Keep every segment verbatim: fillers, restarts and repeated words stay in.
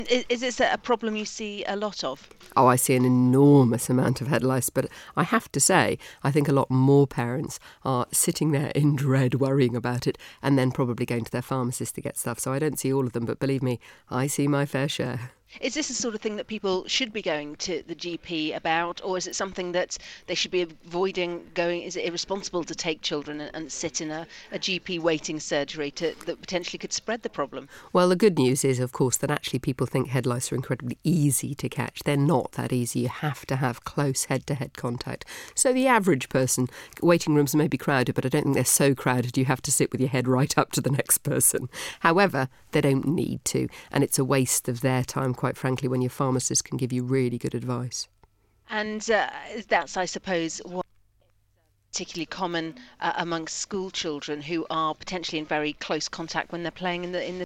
Is, is this a problem you see a lot of? Oh, I see an enormous amount of head lice, but I have to say, I think a lot more parents are sitting there in dread, worrying about it, and then probably going to their pharmacist to get stuff. So I don't see all of them, but believe me, I see my fair share. Is this the sort of thing that people should be going to the G P about, or is it something that they should be avoiding going? Is it irresponsible to take children and, and sit in a, a G P waiting surgery to, that potentially could spread the problem? Well, the good news is, of course, that actually people think head lice are incredibly easy to catch. They're not that easy. You have to have close head-to-head contact. So the average person, waiting rooms may be crowded, but I don't think they're so crowded you have to sit with your head right up to the next person. However, they don't need to, and it's a waste of their time, quite frankly, when your pharmacist can give you really good advice. And uh, that's, I suppose, what particularly common uh, amongst school children who are potentially in very close contact when they're playing in the in the.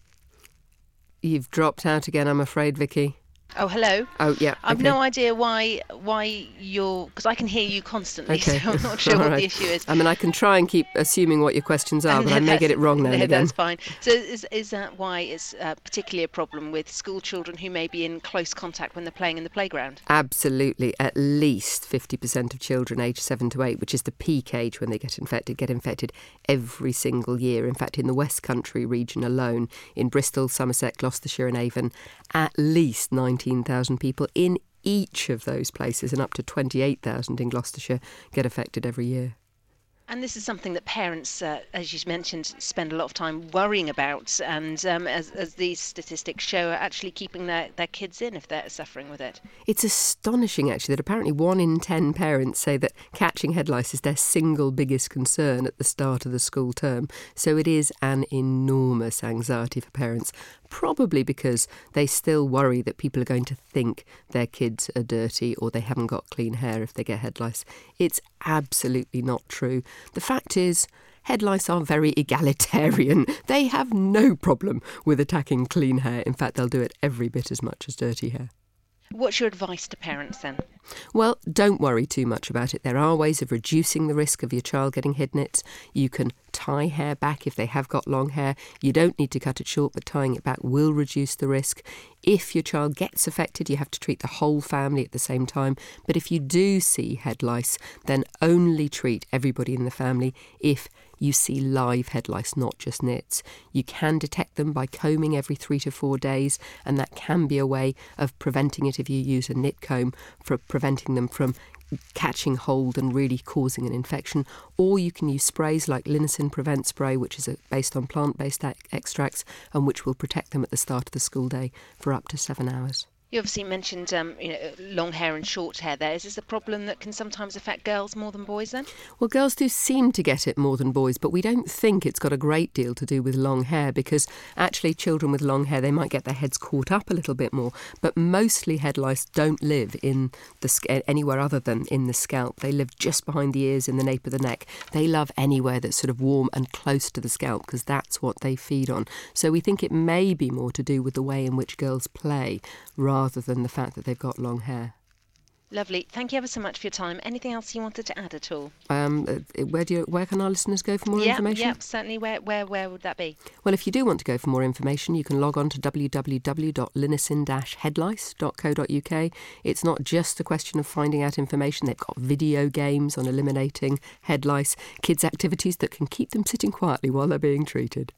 You've dropped out again, I'm afraid, Vicky. Oh, hello. Oh, yeah. I've okay. no idea why why you're, because I can hear you constantly, Okay. so I'm not sure All what right. the issue is. I mean, I can try and keep assuming what your questions are, but I may get it wrong now and No, again. that's fine. So is, is that why it's uh, particularly a problem with school children who may be in close contact when they're playing in the playground? Absolutely. At least fifty percent of children aged seven to eight, which is the peak age when they get infected, get infected every single year. In fact, in the West Country region alone, in Bristol, Somerset, Gloucestershire and Avon, at least nineteen thousand people in each of those places, and up to twenty-eight thousand in Gloucestershire, get affected every year. And this is something that parents, uh, as you mentioned, spend a lot of time worrying about, and um, as, as these statistics show, are actually keeping their, their kids in if they're suffering with it. It's astonishing, actually, that apparently one in ten parents say that catching head lice is their single biggest concern at the start of the school term. So it is an enormous anxiety for parents, probably because they still worry that people are going to think their kids are dirty or they haven't got clean hair if they get head lice. It's absolutely not true. The fact is, head lice are very egalitarian. They have no problem with attacking clean hair. In fact, they'll do it every bit as much as dirty hair. What's your advice to parents then? Well, don't worry too much about it. There are ways of reducing the risk of your child getting head nits. You can tie hair back if they have got long hair. You don't need to cut it short, but tying it back will reduce the risk. If your child gets affected, you have to treat the whole family at the same time. But if you do see head lice, then only treat everybody in the family if you see live head lice, not just nits. You can detect them by combing every three to four days, and that can be a way of preventing it if you use a nit comb, for preventing them from catching hold and really causing an infection. Or you can use sprays like Linacin Prevent Spray, which is based on plant-based extracts and which will protect them at the start of the school day for up to seven hours. You obviously mentioned um, you know, long hair and short hair there. Is this a problem that can sometimes affect girls more than boys then? Well, girls do seem to get it more than boys, but we don't think it's got a great deal to do with long hair, because actually children with long hair, they might get their heads caught up a little bit more, but mostly head lice don't live in the anywhere other than in the scalp. They live just behind the ears, in the nape of the neck. They love anywhere that's sort of warm and close to the scalp, because that's what they feed on. So we think it may be more to do with the way in which girls play rather than the fact that they've got long hair. Lovely. Thank you ever so much for your time. Anything else you wanted to add at all? Um, uh, where do you, where can our listeners go for more yeah, information? Yeah, certainly. Where, where, where would that be? Well, if you do want to go for more information, you can log on to w w w dot linacin dash headlice dot co dot u k. It's not just a question of finding out information. They've got video games on eliminating head lice, kids' activities that can keep them sitting quietly while they're being treated.